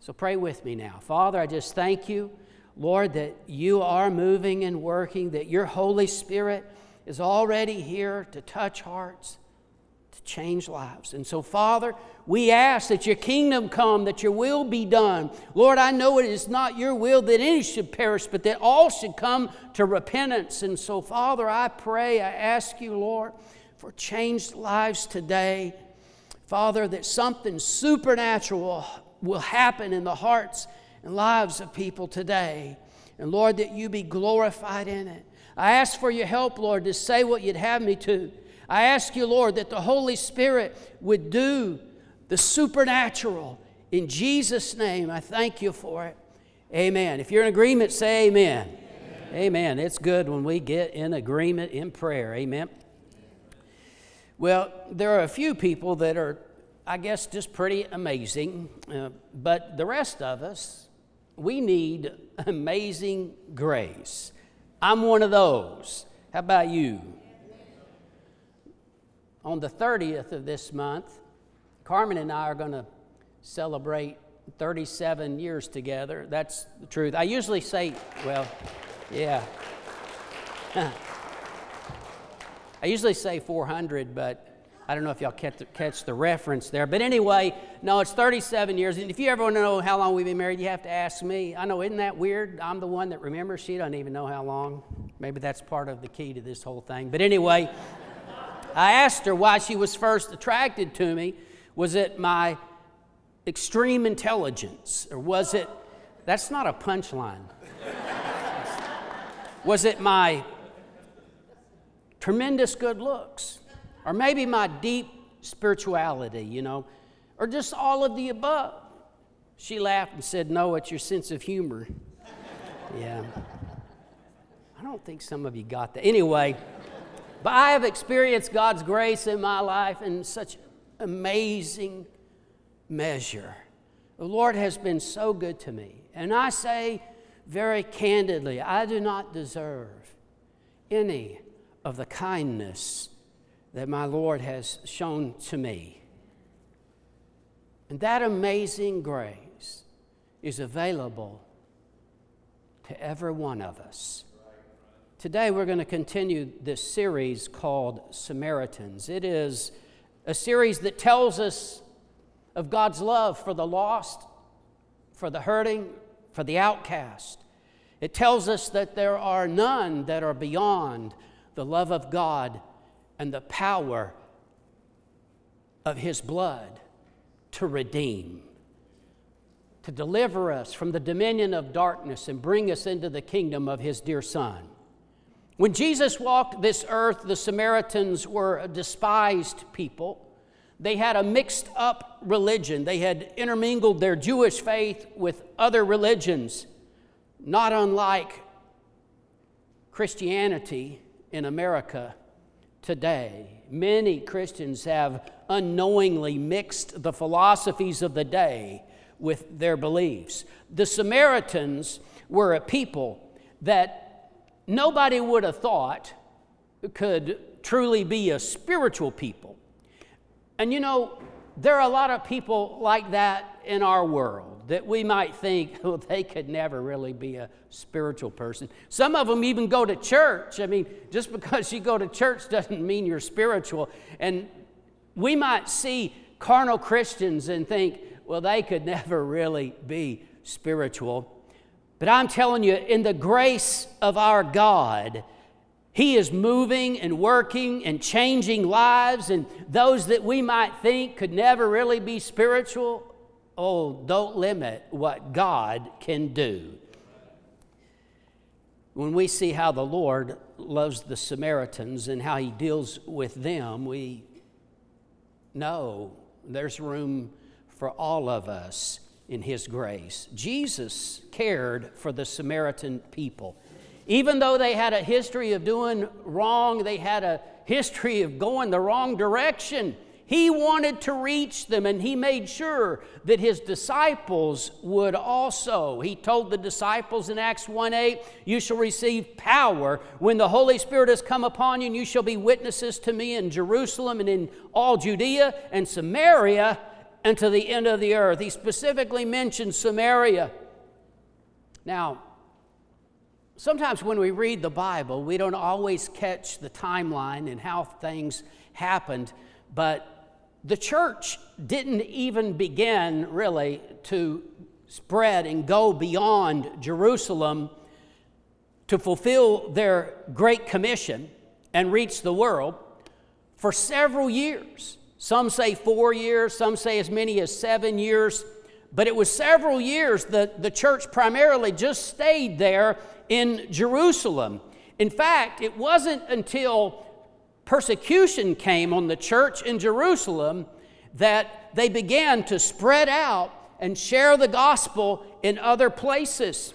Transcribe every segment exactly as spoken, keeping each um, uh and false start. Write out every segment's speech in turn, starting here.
So pray with me now. Father, I just thank you, Lord, that you are moving and working, that your Holy Spirit is already here to touch hearts, to change lives. And so, Father, we ask that your kingdom come, that your will be done. Lord, I know it is not your will that any should perish, but that all should come to repentance. And so, Father, I pray, I ask you, Lord, for changed lives today. Father, that something supernatural will happen in the hearts and lives of people today. And Lord, that you be glorified in it. I ask for your help, Lord, to say what you'd have me to. I ask you, Lord, that the Holy Spirit would do the supernatural. In Jesus' name, I thank you for it. Amen. If you're in agreement, say amen. Amen. Amen. It's good when we get in agreement in prayer. Amen. Well, there are a few people that are, I guess, just pretty amazing. Uh, but the rest of us, we need amazing grace. I'm one of those. How about you? On the thirtieth of this month, Carmen and I are going to celebrate thirty-seven years together. That's the truth. I usually say, well, yeah. I usually say four hundred, but I don't know if y'all catch the, catch the reference there. But anyway, no, it's thirty-seven years. And if you ever want to know how long we've been married, you have to ask me. I know, isn't that weird? I'm the one that remembers. She doesn't even know how long. Maybe that's part of the key to this whole thing. But anyway, I asked her why she was first attracted to me. Was it my extreme intelligence? Or was it, that's not a punchline. Was it my tremendous good looks? Or maybe my deep spirituality, you know? Or just all of the above? She laughed and said, no, it's your sense of humor. Yeah. I don't think some of you got that. Anyway, but I have experienced God's grace in my life in such amazing measure. The Lord has been so good to me. And I say very candidly, I do not deserve any of the kindness that my Lord has shown to me. And that amazing grace is available to every one of us. Today we're going to continue this series called Samaritans. It is a series that tells us of God's love for the lost, for the hurting, for the outcast. It tells us that there are none that are beyond the love of God and the power of His blood to redeem, to deliver us from the dominion of darkness and bring us into the kingdom of His dear Son. When Jesus walked this earth, the Samaritans were a despised people. They had a mixed up religion. They had intermingled their Jewish faith with other religions, not unlike Christianity in America today. Many Christians have unknowingly mixed the philosophies of the day with their beliefs. The Samaritans were a people that nobody would have thought could truly be a spiritual people. And you know, there are a lot of people like that in our world that we might think, oh, they could never really be a spiritual person. Some of them even go to church. I mean, just because you go to church doesn't mean you're spiritual. And we might see carnal Christians and think, well, they could never really be spiritual. But I'm telling you, in the grace of our God, He is moving and working and changing lives, and those that we might think could never really be spiritual, oh, don't limit what God can do. When we see how the Lord loves the Samaritans and how He deals with them, we know there's room for all of us in His grace. Jesus cared for the Samaritan people. Even though they had a history of doing wrong, they had a history of going the wrong direction, He wanted to reach them, and He made sure that His disciples would also. He told the disciples in Acts one eight, you shall receive power when the Holy Spirit has come upon you, and you shall be witnesses to me in Jerusalem and in all Judea and Samaria and to the end of the earth. He specifically mentioned Samaria. Now, sometimes when we read the Bible, we don't always catch the timeline and how things happened, but the church didn't even begin really to spread and go beyond Jerusalem to fulfill their Great Commission and reach the world for several years. Some say four years, some say as many as seven years, but it was several years that the church primarily just stayed there in Jerusalem. In fact, it wasn't until persecution came on the church in Jerusalem that they began to spread out and share the gospel in other places.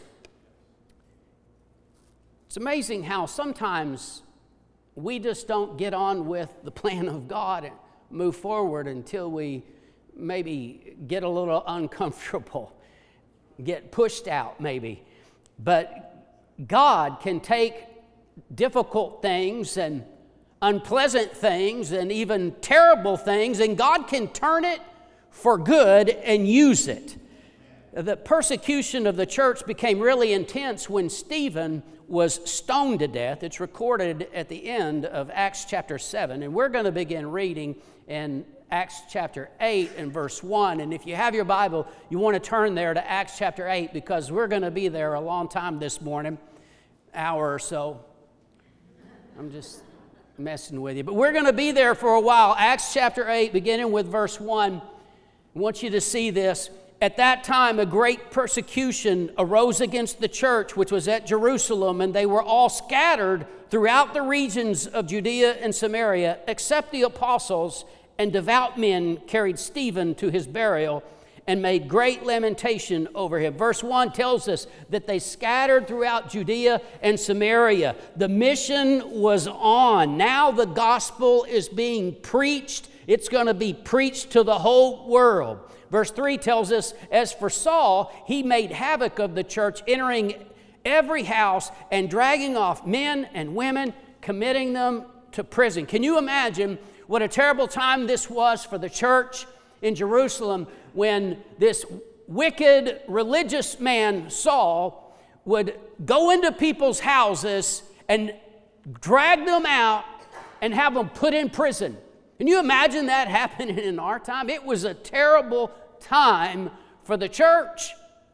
It's amazing how sometimes we just don't get on with the plan of God and move forward until we maybe get a little uncomfortable, get pushed out maybe. But God can take difficult things and unpleasant things and even terrible things, and God can turn it for good and use it. The persecution of the church became really intense when Stephen was stoned to death. It's recorded at the end of Acts chapter seven, and we're going to begin reading in Acts chapter eight and verse one. And if you have your Bible, you want to turn there to Acts chapter eight, because we're going to be there a long time this morning, hour or so. I'm just messing with you, but we're going to be there for a while. Acts chapter eight, beginning with verse one. I want you to see this. At that time, a great persecution arose against the church, which was at Jerusalem, and they were all scattered throughout the regions of Judea and Samaria, except the apostles, and devout men carried Stephen to his burial and made great lamentation over him. Verse one tells us that they scattered throughout Judea and Samaria. The mission was on. Now the gospel is being preached. It's going to be preached to the whole world. Verse three tells us, as for Saul, he made havoc of the church, entering every house and dragging off men and women, committing them to prison. Can you imagine what a terrible time this was for the church in Jerusalem when this wicked religious man, Saul, would go into people's houses and drag them out and have them put in prison? Can you imagine that happening in our time? It was a terrible time for the church.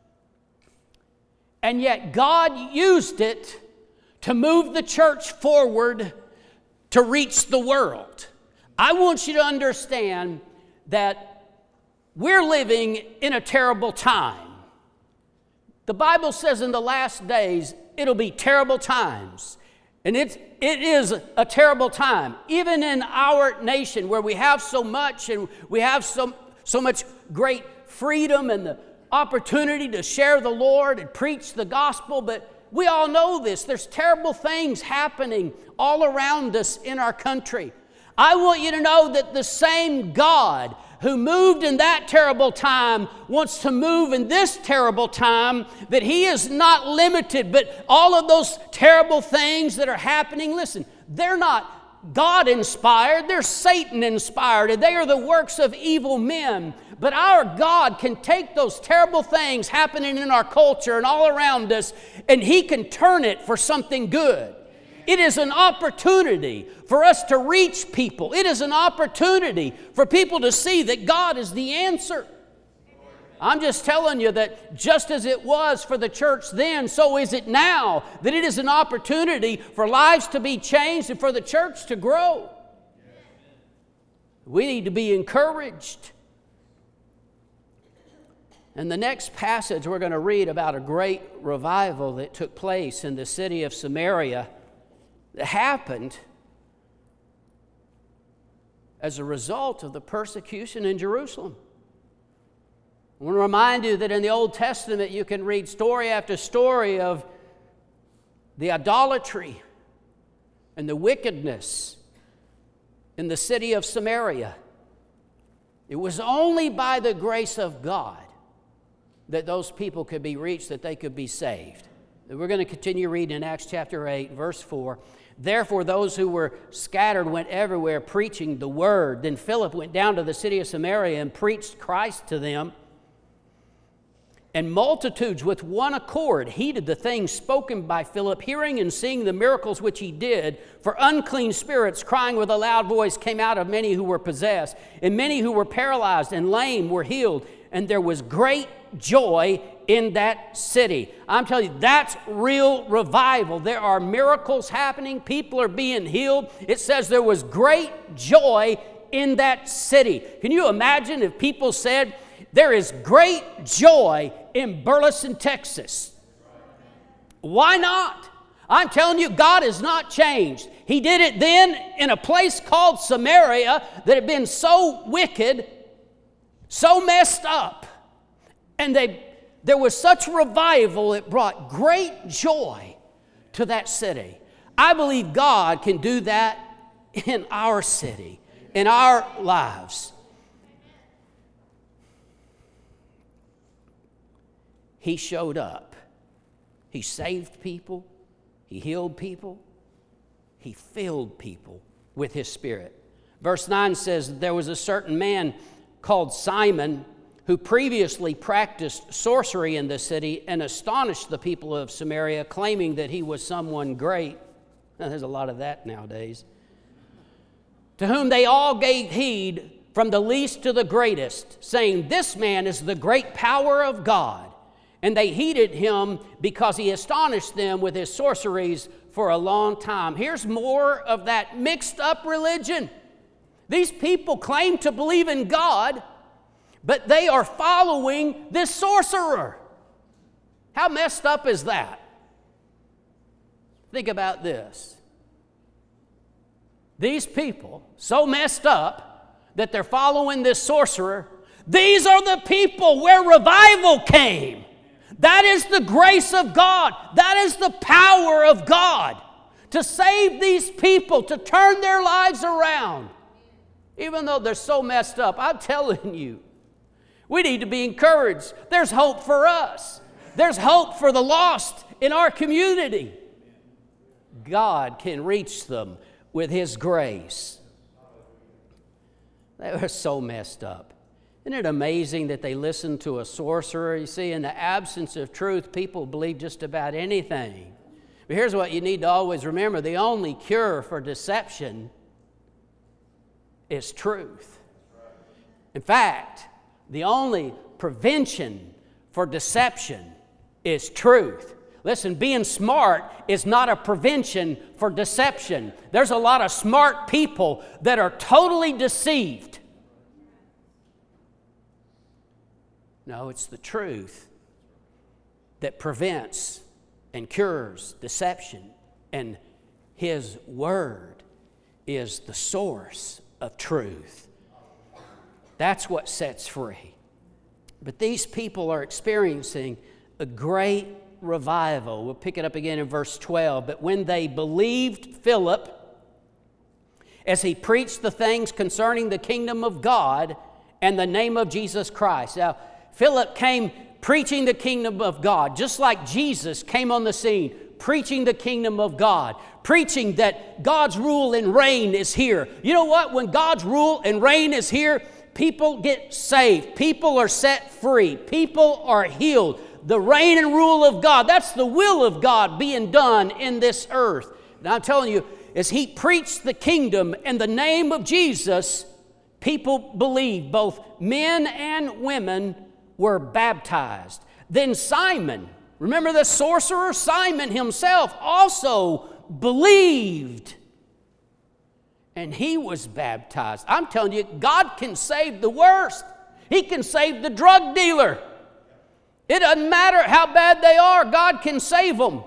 And yet God used it to move the church forward to reach the world. I want you to understand that we're living in a terrible time. The Bible says in the last days, it'll be terrible times. And it's, it is a terrible time. Even in our nation where we have so much and we have so, so much great freedom and the opportunity to share the Lord and preach the gospel, but we all know this. There's terrible things happening all around us in our country. I want you to know that the same God who moved in that terrible time wants to move in this terrible time, that He is not limited, but all of those terrible things that are happening, listen, they're not God-inspired, they're Satan-inspired, and they are the works of evil men. But our God can take those terrible things happening in our culture and all around us, and He can turn it for something good. It is an opportunity for us to reach people. It is an opportunity for people to see that God is the answer. I'm just telling you that just as it was for the church then, so is it now, that it is an opportunity for lives to be changed and for the church to grow. We need to be encouraged. In the next passage, we're going to read about a great revival that took place in the city of Samaria that happened as a result of the persecution in Jerusalem. I want to remind you that in the Old Testament you can read story after story of the idolatry and the wickedness in the city of Samaria. It was only by the grace of God that those people could be reached, that they could be saved. We're going to continue reading in Acts chapter eight, verse four. Therefore, those who were scattered went everywhere preaching the word. Then Philip went down to the city of Samaria and preached Christ to them. And multitudes with one accord heeded the things spoken by Philip, hearing and seeing the miracles which he did. For unclean spirits, crying with a loud voice, came out of many who were possessed. And many who were paralyzed and lame were healed. And there was great joy in that city. I'm telling you, that's real revival. There are miracles happening. People are being healed. It says there was great joy in that city. Can you imagine if people said, there is great joy in Burleson, Texas? Why not? I'm telling you, God has not changed. He did it then in a place called Samaria that had been so wicked, so messed up. And they, there was such revival, it brought great joy to that city. I believe God can do that in our city, in our lives. He showed up. He saved people. He healed people. He filled people with His Spirit. Verse nine says, there was a certain man called Simon who previously practiced sorcery in the city and astonished the people of Samaria, claiming that he was someone great. There's a lot of that nowadays. To whom they all gave heed, from the least to the greatest, saying, this man is the great power of God. And they heeded him because he astonished them with his sorceries for a long time. Here's more of that mixed up religion. These people claim to believe in God, but they are following this sorcerer. How messed up is that? Think about this. These people, so messed up that they're following this sorcerer, these are the people where revival came. That is the grace of God. That is the power of God to save these people, to turn their lives around. Even though they're so messed up, I'm telling you, we need to be encouraged. There's hope for us. There's hope for the lost in our community. God can reach them with His grace. They were so messed up. Isn't it amazing that they listened to a sorcerer? You see, in the absence of truth, people believe just about anything. But here's what you need to always remember. The only cure for deception is truth. In fact, the only prevention for deception is truth. Listen, being smart is not a prevention for deception. There's a lot of smart people that are totally deceived. No, it's the truth that prevents and cures deception. And His Word is the source of truth. That's what sets free. But these people are experiencing a great revival. We'll pick it up again in verse twelve. But when they believed Philip, as he preached the things concerning the kingdom of God and the name of Jesus Christ. Now, Philip came preaching the kingdom of God, just like Jesus came on the scene, preaching the kingdom of God, preaching that God's rule and reign is here. You know what? When God's rule and reign is here, people get saved. People are set free. People are healed. The reign and rule of God, that's the will of God being done in this earth. And I'm telling you, as he preached the kingdom in the name of Jesus, people believed, both men and women were baptized. Then Simon, remember the sorcerer? Simon himself also believed, and he was baptized. I'm telling you, God can save the worst. He can save the drug dealer. It doesn't matter how bad they are, God can save them.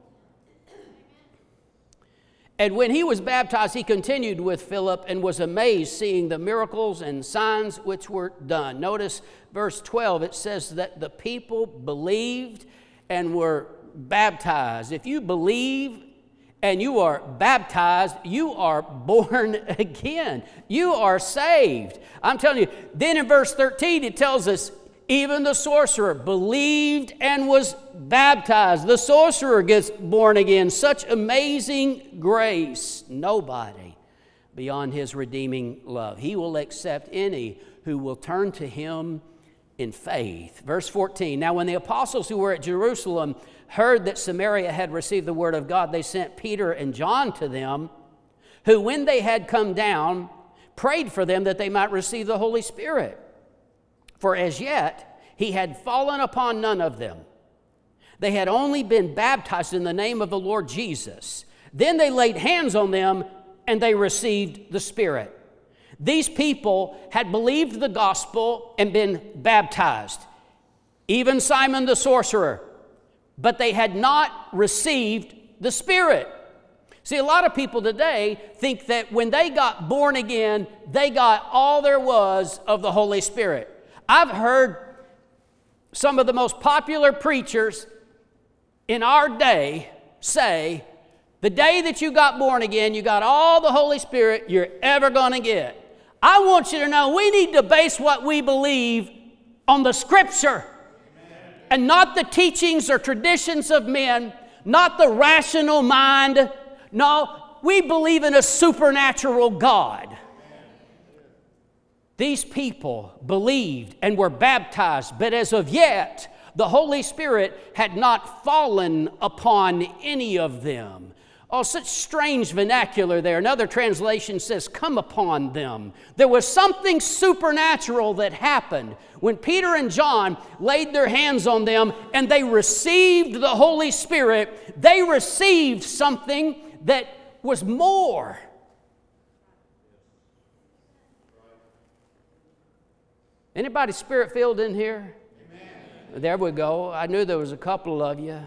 And when he was baptized, he continued with Philip and was amazed seeing the miracles and signs which were done. Notice verse twelve, it says that the people believed and were baptized. If you believe and you are baptized, you are born again. You are saved. I'm telling you, then in verse thirteen, it tells us, even the sorcerer, believed and was baptized. The sorcerer gets born again. Such amazing grace. Nobody beyond his redeeming love. He will accept any who will turn to him in faith. Verse fourteen, now when the apostles who were at Jerusalem heard that Samaria had received the word of God, they sent Peter and John to them, who when they had come down, prayed for them that they might receive the Holy Spirit. For as yet he had fallen upon none of them. They had only been baptized in the name of the Lord Jesus. Then they laid hands on them and they received the Spirit. These people had believed the gospel and been baptized, even Simon the sorcerer, but they had not received the Spirit. See, a lot of people today think that when they got born again, they got all there was of the Holy Spirit. I've heard some of the most popular preachers in our day say, the day that you got born again, you got all the Holy Spirit you're ever going to get. I want you to know we need to base what we believe on the Scripture. Amen. And not the teachings or traditions of men, not the rational mind. No, we believe in a supernatural God. Amen. These people believed and were baptized, but as of yet, the Holy Spirit had not fallen upon any of them. Oh, such strange vernacular there. Another translation says, come upon them. There was something supernatural that happened when Peter and John laid their hands on them and they received the Holy Spirit. They received something that was more. Anybody Spirit-filled in here? Amen. There we go. I knew there was a couple of you.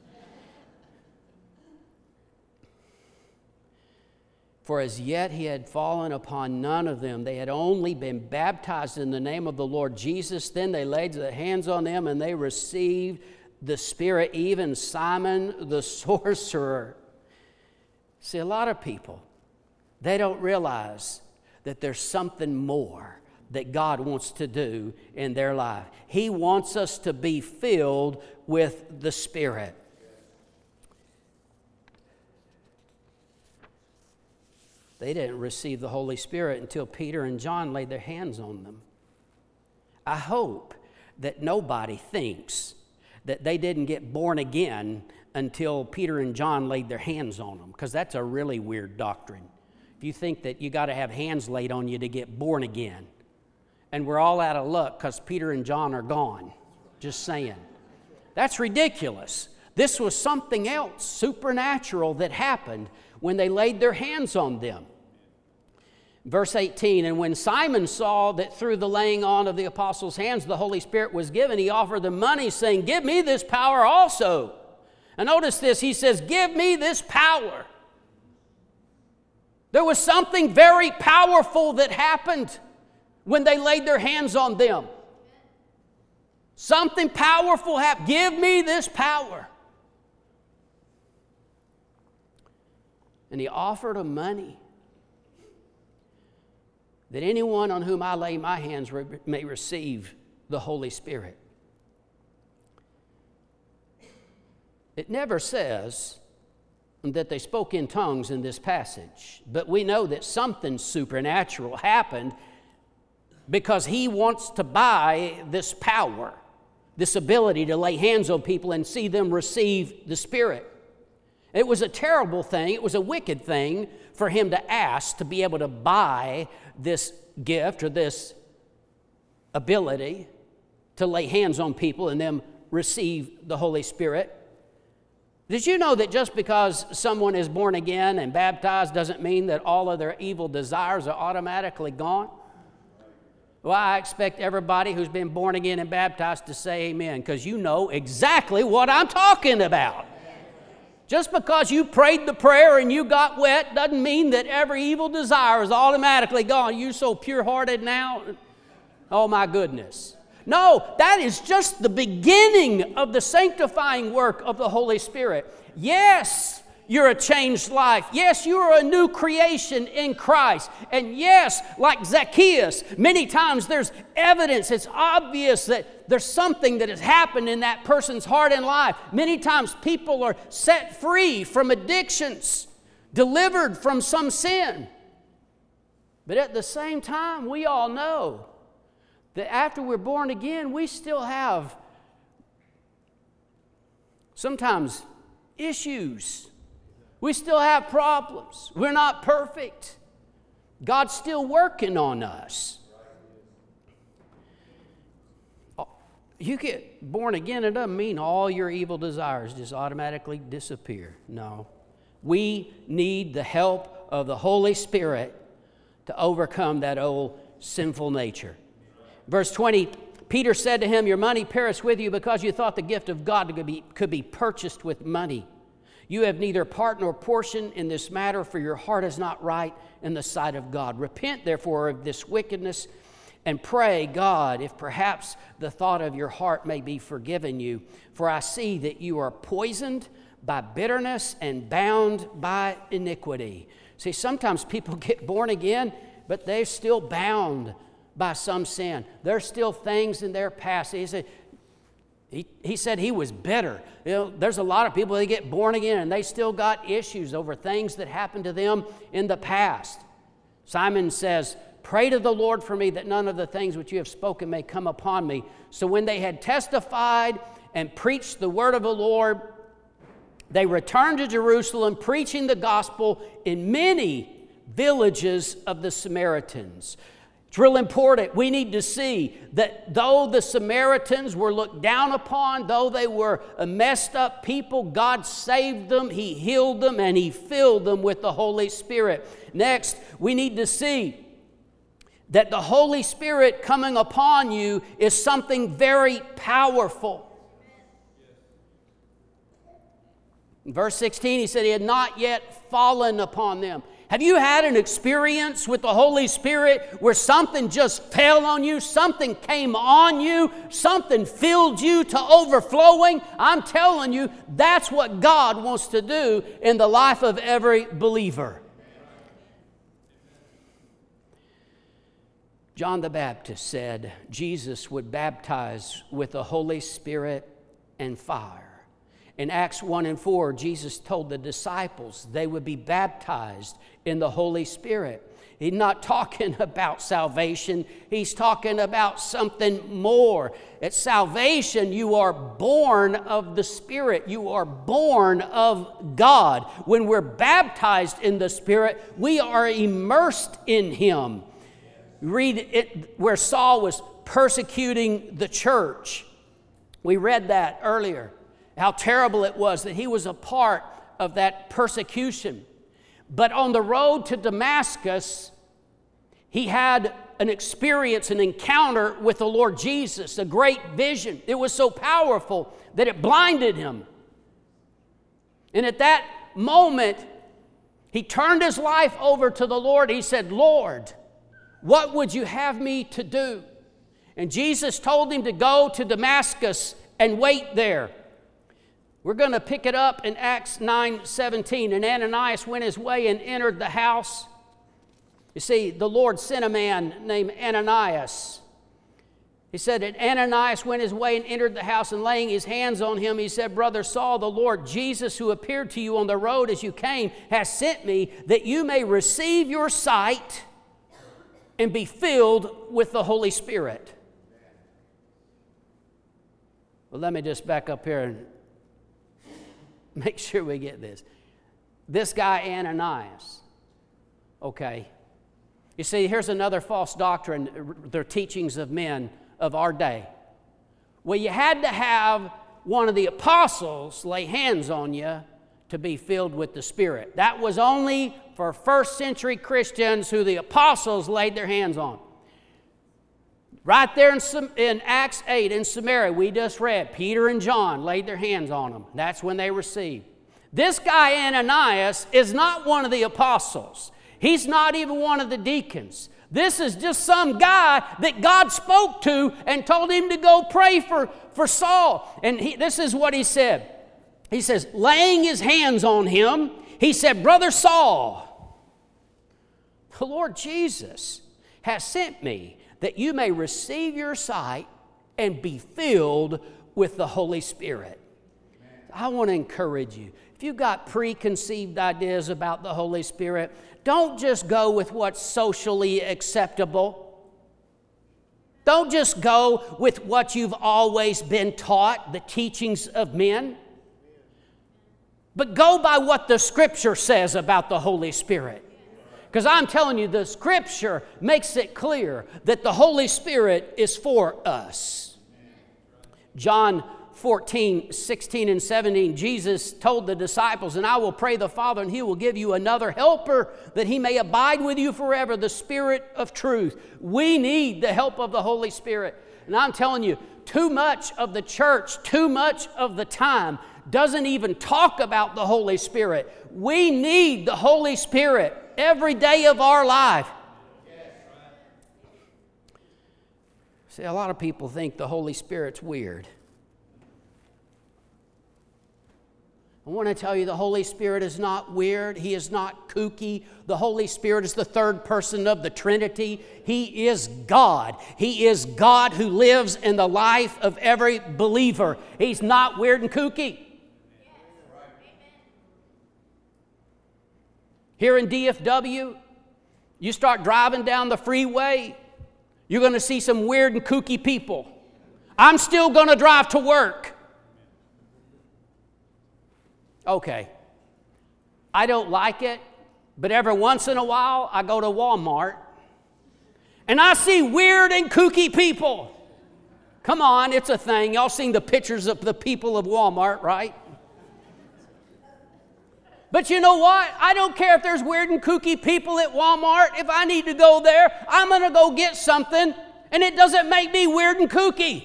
For as yet he had fallen upon none of them. They had only been baptized in the name of the Lord Jesus. Then they laid their hands on them and they received the Spirit, even Simon the sorcerer. See, a lot of people, they don't realize that there's something more that God wants to do in their life. He wants us to be filled with the Spirit. They didn't receive the Holy Spirit until Peter and John laid their hands on them. I hope that nobody thinks that they didn't get born again until Peter and John laid their hands on them, because that's a really weird doctrine. If you think that you got to have hands laid on you to get born again, and we're all out of luck because Peter and John are gone, just saying. That's ridiculous. This was something else, supernatural, that happened when they laid their hands on them. Verse eighteen, and when Simon saw that through the laying on of the apostles' hands the Holy Spirit was given, he offered them money, saying, give me this power also. And notice this, he says, give me this power. There was something very powerful that happened when they laid their hands on them. Something powerful happened. Give me this power. And he offered them money, that anyone on whom I lay my hands may receive the Holy Spirit. It never says that they spoke in tongues in this passage, but we know that something supernatural happened because he wants to buy this power, this ability to lay hands on people and see them receive the Spirit. It was a terrible thing. It was a wicked thing for him to ask to be able to buy this gift or this ability to lay hands on people and them receive the Holy Spirit. Did you know that just because someone is born again and baptized doesn't mean that all of their evil desires are automatically gone? Well, I expect everybody who's been born again and baptized to say amen, because you know exactly what I'm talking about. Just because you prayed the prayer and you got wet doesn't mean that every evil desire is automatically gone. You're so pure-hearted now. Oh, my goodness. No, that is just the beginning of the sanctifying work of the Holy Spirit. Yes, you're a changed life. Yes, you are a new creation in Christ. And yes, like Zacchaeus, many times there's evidence. It's obvious that there's something that has happened in that person's heart and life. Many times people are set free from addictions, delivered from some sin. But at the same time, we all know that after we're born again, we still have sometimes issues. We still have problems. We're not perfect. God's still working on us. You get born again, it doesn't mean all your evil desires just automatically disappear. No. We need the help of the Holy Spirit to overcome that old sinful nature. Verse twenty, Peter said to him, your money perished with you because you thought the gift of God could be, could be purchased with money. You have neither part nor portion in this matter, for your heart is not right in the sight of God. Repent, therefore, of this wickedness and pray God if perhaps the thought of your heart may be forgiven you. For I see that you are poisoned by bitterness and bound by iniquity. See, sometimes people get born again, but they're still bound by some sin. There's still things in their past. He said, he, he said he was bitter. You know, there's a lot of people that get born again and they still got issues over things that happened to them in the past. Simon says, pray to the Lord for me that none of the things which you have spoken may come upon me. So when they had testified and preached the word of the Lord, they returned to Jerusalem, preaching the gospel in many villages of the Samaritans. It's real important. We need to see that though the Samaritans were looked down upon, though they were a messed up people, God saved them, He healed them, and He filled them with the Holy Spirit. Next, we need to see that the Holy Spirit coming upon you is something very powerful. In verse sixteen, he said he had not yet fallen upon them. Have you had an experience with the Holy Spirit where something just fell on you, something came on you, something filled you to overflowing? I'm telling you, that's what God wants to do in the life of every believer. John the Baptist said Jesus would baptize with the Holy Spirit and fire. In Acts one and four, Jesus told the disciples they would be baptized in the Holy Spirit. He's not talking about salvation. He's talking about something more. At salvation, you are born of the Spirit. You are born of God. When we're baptized in the Spirit, we are immersed in Him. Read it where Saul was persecuting the church. We read that earlier. How terrible it was that he was a part of that persecution. But on the road to Damascus, he had an experience, an encounter with the Lord Jesus, a great vision. It was so powerful that it blinded him. And at that moment, he turned his life over to the Lord. He said, Lord, what would you have me to do? And Jesus told him to go to Damascus and wait there. We're going to pick it up in Acts nine seventeen. And Ananias went his way and entered the house. You see, the Lord sent a man named Ananias. He said that Ananias went his way and entered the house, and laying his hands on him, he said, Brother Saul, the Lord Jesus, who appeared to you on the road as you came, has sent me that you may receive your sight and be filled with the Holy Spirit. Well, let me just back up here and make sure we get this. This guy Ananias, okay. You see, here's another false doctrine, the teachings of men of our day. Well, you had to have one of the apostles lay hands on you to be filled with the Spirit. That was only for first century Christians who the apostles laid their hands on. Right there in, in Acts eight in Samaria, we just read, Peter and John laid their hands on them. That's when they received. This guy Ananias is not one of the apostles. He's not even one of the deacons. This is just some guy that God spoke to and told him to go pray for, for Saul. And he, this is what he said. he says, laying his hands on him, he said, Brother Saul, the Lord Jesus has sent me that you may receive your sight and be filled with the Holy Spirit. I want to encourage you. If you've got preconceived ideas about the Holy Spirit, don't just go with what's socially acceptable. Don't just go with what you've always been taught, the teachings of men. But go by what the Scripture says about the Holy Spirit. Because I'm telling you, the Scripture makes it clear that the Holy Spirit is for us. John fourteen, sixteen, and seventeen, Jesus told the disciples, and I will pray the Father, and He will give you another helper, that He may abide with you forever, the Spirit of truth. We need the help of the Holy Spirit. And I'm telling you, too much of the church, too much of the time, doesn't even talk about the Holy Spirit. We need the Holy Spirit every day of our life. See, a lot of people think the Holy Spirit's weird. I want to tell you, the Holy Spirit is not weird. He is not kooky. The Holy Spirit is the third person of the Trinity. He is God. He is God who lives in the life of every believer. He's not weird and kooky. Here in D F W, you start driving down the freeway, you're going to see some weird and kooky people. I'm still going to drive to work. Okay, I don't like it, but every once in a while I go to Walmart and I see weird and kooky people. Come on, it's a thing. Y'all seen the pictures of the people of Walmart, right? But you know what? I don't care if there's weird and kooky people at Walmart. If I need to go there, I'm going to go get something, and it doesn't make me weird and kooky.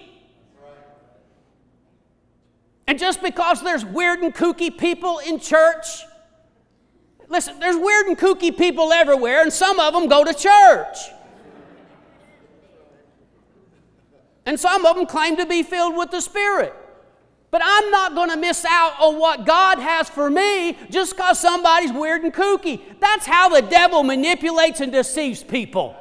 And just because there's weird and kooky people in church, listen, there's weird and kooky people everywhere, and some of them go to church. And some of them claim to be filled with the Spirit. But I'm not going to miss out on what God has for me just because somebody's weird and kooky. That's how the devil manipulates and deceives people.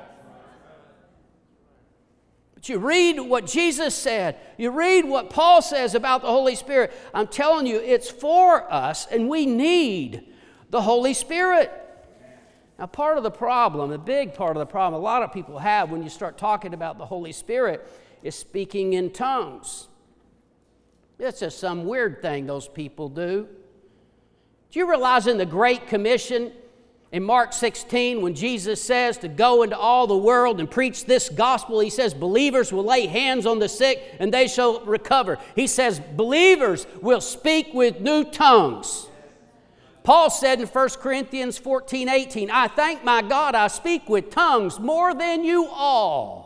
But you read what Jesus said. You read what Paul says about the Holy Spirit. I'm telling you, it's for us, and we need the Holy Spirit. Now, part of the problem, a big part of the problem a lot of people have when you start talking about the Holy Spirit is speaking in tongues. It's just some weird thing those people do. Do you realize in the Great Commission in Mark sixteen, when Jesus says to go into all the world and preach this gospel, He says believers will lay hands on the sick and they shall recover. He says believers will speak with new tongues. Paul said in First Corinthians fourteen, eighteen, I thank my God I speak with tongues more than you all.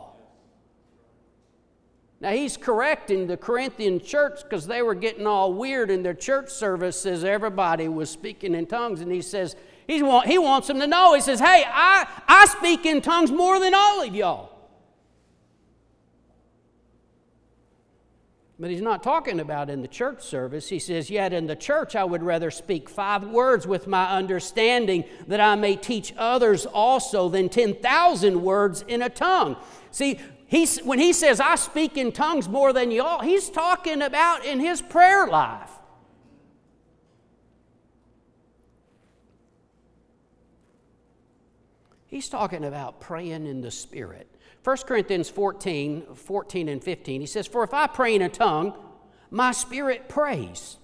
Now, he's correcting the Corinthian church because they were getting all weird in their church services. Everybody was speaking in tongues. And he says, he's want, he wants them to know. He says, hey, I, I speak in tongues more than all of y'all. But he's not talking about in the church service. He says, yet in the church I would rather speak five words with my understanding that I may teach others also than ten thousand words in a tongue. See, He's, when he says, I speak in tongues more than you all, he's talking about in his prayer life. He's talking about praying in the Spirit. First Corinthians fourteen, fourteen and fifteen, he says, for if I pray in a tongue, my spirit prays.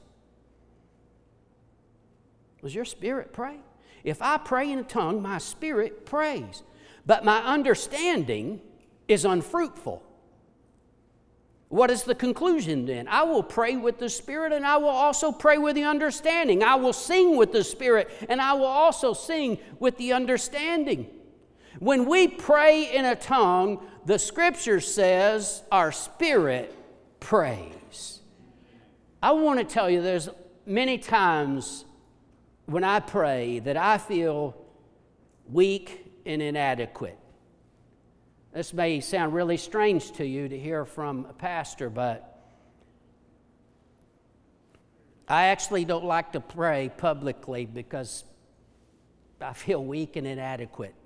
Does your spirit pray? If I pray in a tongue, my spirit prays. But my understanding is unfruitful. What is the conclusion then? I will pray with the Spirit and I will also pray with the understanding. I will sing with the Spirit and I will also sing with the understanding. When we pray in a tongue, the Scripture says our spirit prays. I want to tell you there's many times when I pray that I feel weak and inadequate. This may sound really strange to you to hear from a pastor, but I actually don't like to pray publicly because I feel weak and inadequate.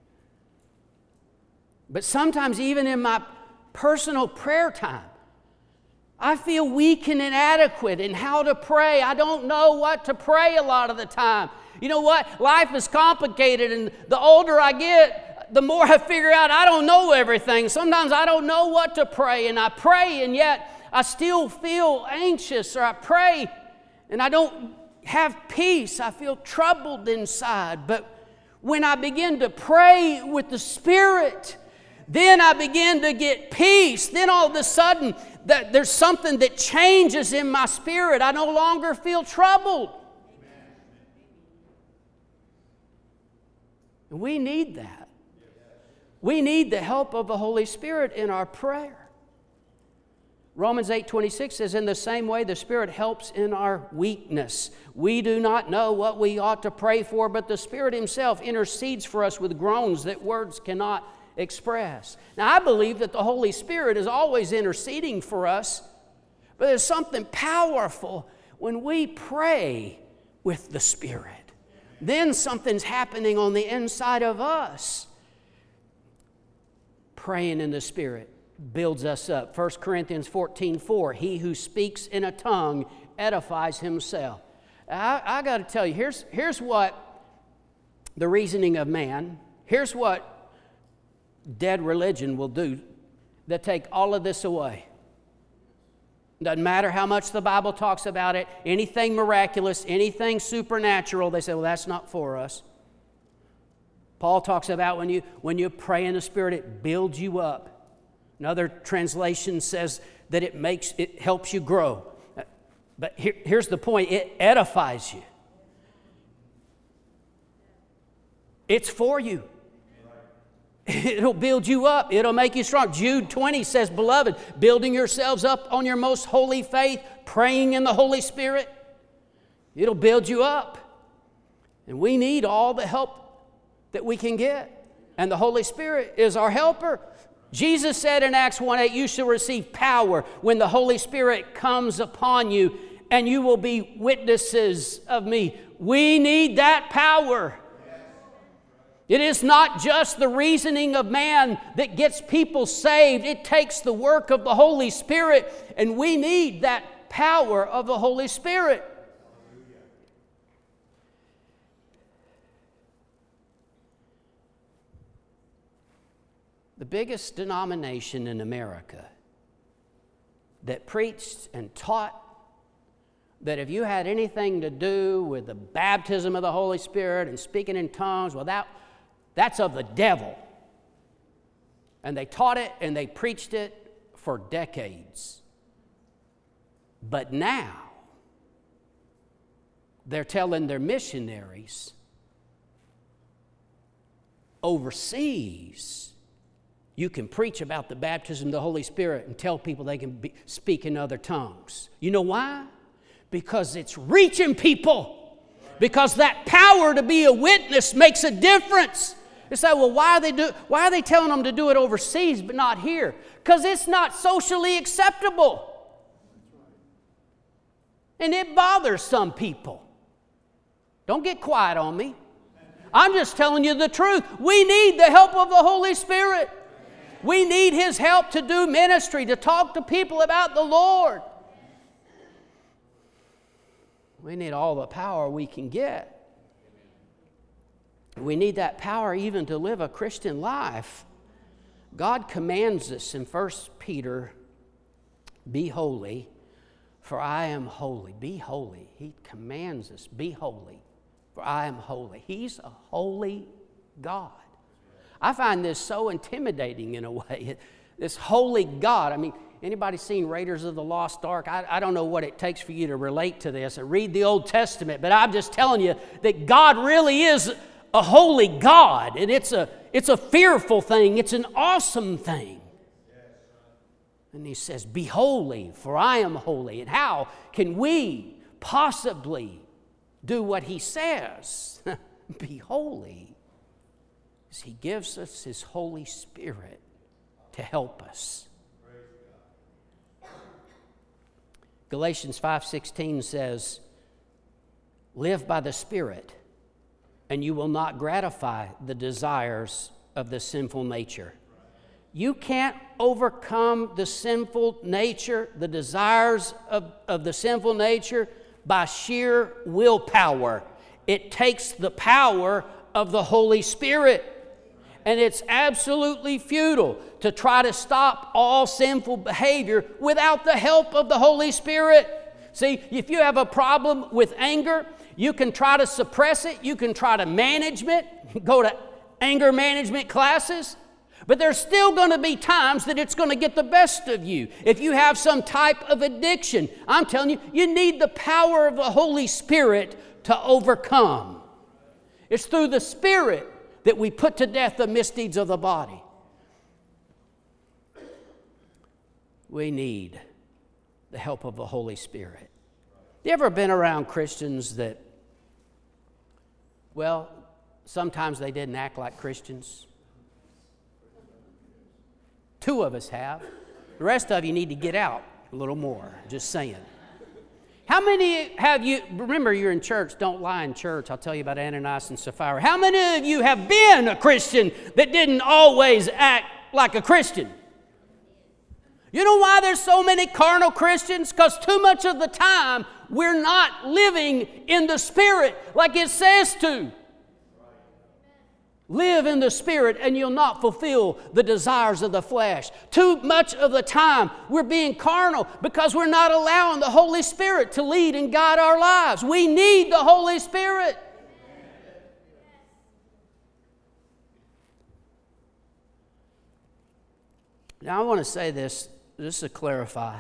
But sometimes even in my personal prayer time, I feel weak and inadequate in how to pray. I don't know what to pray a lot of the time. You know what? Life is complicated, and the older I get, the more I figure out I don't know everything. Sometimes I don't know what to pray, and I pray, and yet I still feel anxious, or I pray, and I don't have peace. I feel troubled inside. But when I begin to pray with the Spirit, then I begin to get peace. Then all of a sudden, that there's something that changes in my spirit. I no longer feel troubled. And we need that. We need the help of the Holy Spirit in our prayer. Romans eight twenty-six says, in the same way, the Spirit helps in our weakness. We do not know what we ought to pray for, but the Spirit Himself intercedes for us with groans that words cannot express. Now, I believe that the Holy Spirit is always interceding for us, but there's something powerful when we pray with the Spirit. Then something's happening on the inside of us. Praying in the Spirit builds us up. First Corinthians fourteen four, he who speaks in a tongue edifies himself. I, I got to tell you, here's, here's what the reasoning of man, here's what dead religion will do that take all of this away. Doesn't matter how much the Bible talks about it, anything miraculous, anything supernatural, they say, well, that's not for us. Paul talks about when you, when you pray in the Spirit, it builds you up. Another translation says that it makes, it helps you grow. But here, here's the point, it edifies you. It's for you. It'll build you up. It'll make you strong. Jude twenty says, beloved, building yourselves up on your most holy faith, praying in the Holy Spirit. It'll build you up. And we need all the help that we can get. And the Holy Spirit is our helper. Jesus said in Acts one eight, you shall receive power when the Holy Spirit comes upon you, and you will be witnesses of me. We need that power. It is not just the reasoning of man that gets people saved. It takes the work of the Holy Spirit, and we need that power of the Holy Spirit. The biggest denomination in America that preached and taught that if you had anything to do with the baptism of the Holy Spirit and speaking in tongues, well, that That's of the devil. And they taught it and they preached it for decades. But now, they're telling their missionaries overseas, you can preach about the baptism of the Holy Spirit and tell people they can be, speak in other tongues. You know why? Because it's reaching people. Because that power to be a witness makes a difference. You say, well, why are they do? Why are they telling them to do it overseas but not here? Because it's not socially acceptable. And it bothers some people. Don't get quiet on me. I'm just telling you the truth. We need the help of the Holy Spirit. We need His help to do ministry, to talk to people about the Lord. We need all the power we can get. We need that power even to live a Christian life. God commands us in First Peter, be holy, for I am holy. Be holy. He commands us, be holy, for I am holy. He's a holy God. I find this so intimidating in a way. This holy God. I mean, anybody seen Raiders of the Lost Ark? I, I don't know what it takes for you to relate to this and read the Old Testament, but I'm just telling you that God really is a holy God, and it's a, it's a fearful thing. It's an awesome thing. And He says, be holy, for I am holy. And how can we possibly do what He says? Be holy. Because He gives us His Holy Spirit to help us. Galatians five sixteen says, live by the Spirit, and you will not gratify the desires of the sinful nature. You can't overcome the sinful nature, the desires of, of the sinful nature, by sheer willpower. It takes the power of the Holy Spirit. And it's absolutely futile to try to stop all sinful behavior without the help of the Holy Spirit. See, if you have a problem with anger, you can try to suppress it. You can try to manage it, go to anger management classes. But there's still going to be times that it's going to get the best of you. If you have some type of addiction, I'm telling you, you need the power of the Holy Spirit to overcome. It's through the Spirit that we put to death the misdeeds of the body. We need the help of the Holy Spirit. You ever been around Christians that, well, sometimes they didn't act like Christians? Two of us have. The rest of you need to get out a little more, just saying. How many have you, remember you're in church, don't lie in church. I'll tell you about Ananias and Sapphira. How many of you have been a Christian that didn't always act like a Christian? You know why there's so many carnal Christians? Because too much of the time we're not living in the Spirit like it says to. Live in the Spirit and you'll not fulfill the desires of the flesh. Too much of the time we're being carnal because we're not allowing the Holy Spirit to lead and guide our lives. We need the Holy Spirit. Now I want to say this, just to clarify.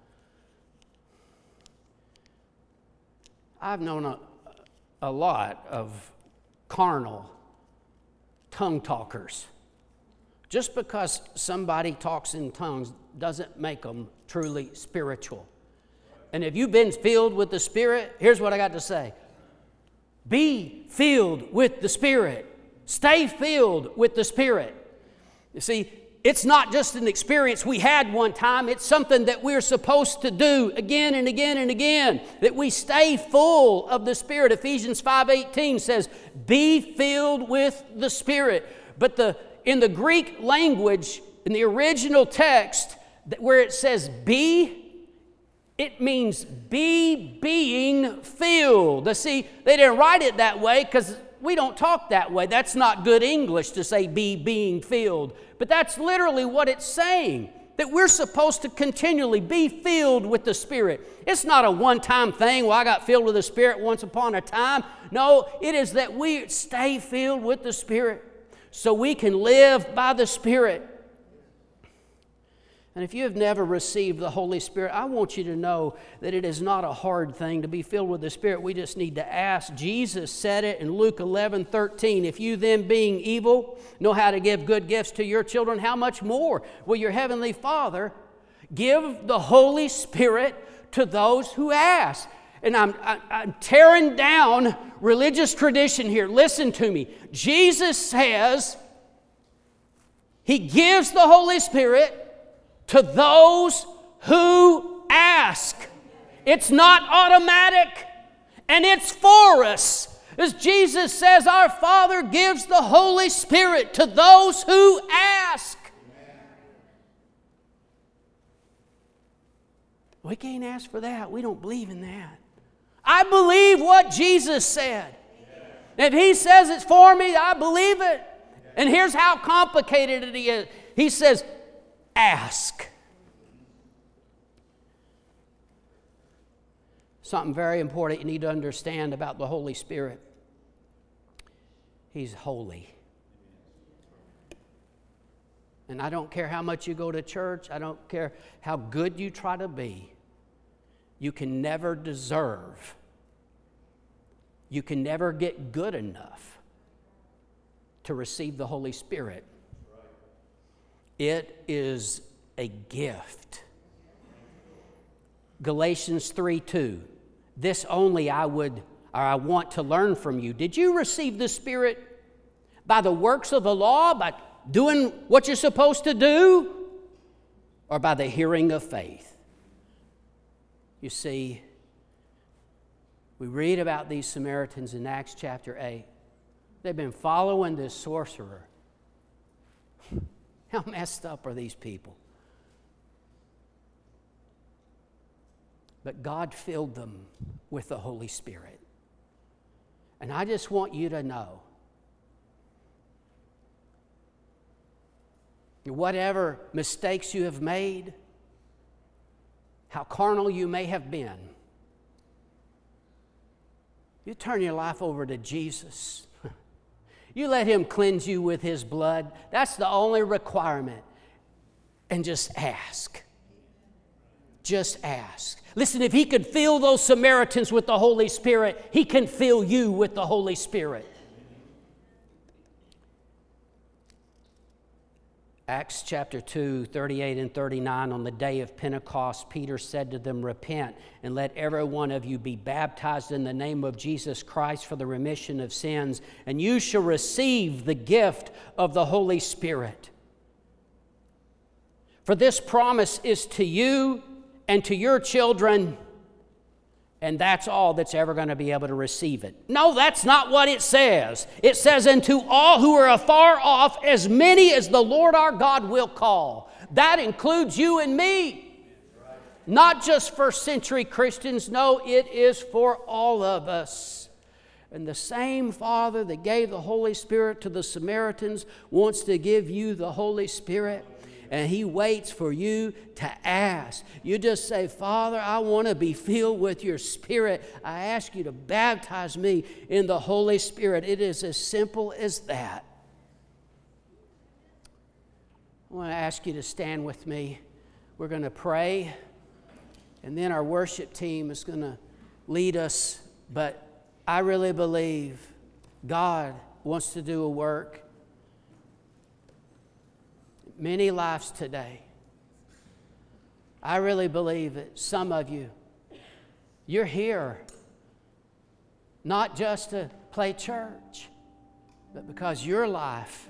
I've known a, a lot of carnal tongue talkers. Just because somebody talks in tongues doesn't make them truly spiritual. And if you've been filled with the Spirit, here's what I got to say. Be filled with the Spirit. Stay filled with the Spirit. You see, it's not just an experience we had one time. It's something that we're supposed to do again and again and again. That we stay full of the Spirit. Ephesians five eighteen says, be filled with the Spirit. But the in the Greek language, in the original text, where it says be, it means be being filled. Now, see, they didn't write it that way because we don't talk that way. That's not good English to say be being filled. But that's literally what it's saying, that we're supposed to continually be filled with the Spirit. It's not a one-time thing, well, I got filled with the Spirit once upon a time. No, it is that we stay filled with the Spirit so we can live by the Spirit. And if you have never received the Holy Spirit, I want you to know that it is not a hard thing to be filled with the Spirit. We just need to ask. Jesus said it in Luke eleven thirteen. If you then, being evil, know how to give good gifts to your children, how much more will your heavenly Father give the Holy Spirit to those who ask? And I'm, I'm tearing down religious tradition here. Listen to me. Jesus says He gives the Holy Spirit to those who ask. It's not automatic, and it's for us. As Jesus says, our Father gives the Holy Spirit to those who ask. We can't ask for that. We don't believe in that. I believe what Jesus said. If He says it's for me, I believe it. And here's how complicated it is. He says, ask. Something very important you need to understand about the Holy Spirit. He's holy. And I don't care how much you go to church. I don't care how good you try to be. You can never deserve. You can never get good enough to receive the Holy Spirit. It is a gift. Galatians three two. This only I would, or I want to learn from you. Did you receive the Spirit by the works of the law, by doing what you're supposed to do, or by the hearing of faith? You see, we read about these Samaritans in Acts chapter eight. They've been following this sorcerer. How messed up are these people? But God filled them with the Holy Spirit. And I just want you to know, whatever mistakes you have made, how carnal you may have been, you turn your life over to Jesus. You let Him cleanse you with His blood. That's the only requirement. And just ask. Just ask. Listen, if He could fill those Samaritans with the Holy Spirit, He can fill you with the Holy Spirit. Acts chapter two, thirty-eight and thirty-nine, on the day of Pentecost, Peter said to them, "Repent, and let every one of you be baptized in the name of Jesus Christ for the remission of sins, and you shall receive the gift of the Holy Spirit. For this promise is to you and to your children," and that's all that's ever going to be able to receive it. No, that's not what it says. It says, "And to all who are afar off, as many as the Lord our God will call." That includes you and me. Not just first century Christians. No, it is for all of us. And the same Father that gave the Holy Spirit to the Samaritans wants to give you the Holy Spirit. And He waits for you to ask. You just say, "Father, I want to be filled with your Spirit. I ask you to baptize me in the Holy Spirit." It is as simple as that. I want to ask you to stand with me. We're going to pray, and then our worship team is going to lead us. But I really believe God wants to do a work. Many lives today. I really believe that some of you, you're here not just to play church, but because your life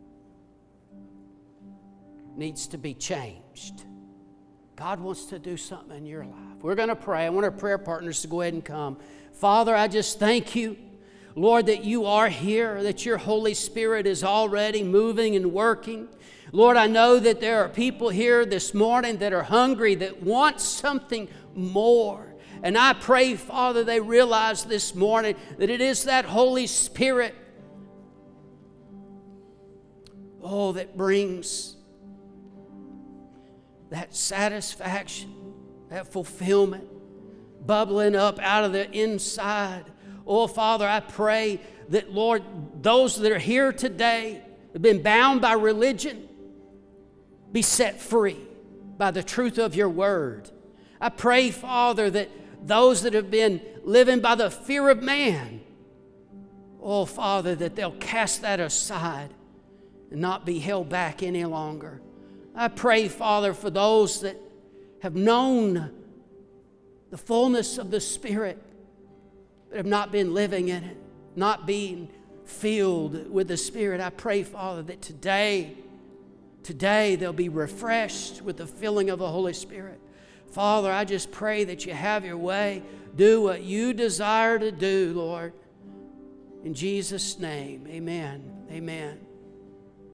needs to be changed. God wants to do something in your life. We're going to pray. I want our prayer partners to go ahead and come. Father, I just thank you, Lord, that you are here, that your Holy Spirit is already moving and working. Lord, I know that there are people here this morning that are hungry, that want something more. And I pray, Father, they realize this morning that it is that Holy Spirit, oh, that brings that satisfaction, that fulfillment, bubbling up out of the inside. Oh, Father, I pray that, Lord, those that are here today have been bound by religion, be set free by the truth of your word. I pray, Father, that those that have been living by the fear of man, oh, Father, that they'll cast that aside and not be held back any longer. I pray, Father, for those that have known the fullness of the Spirit but have not been living in it, not being filled with the Spirit. I pray, Father, that today Today they'll be refreshed with the filling of the Holy Spirit. Father, I just pray that you have your way. Do what you desire to do, Lord. In Jesus' name, amen. Amen.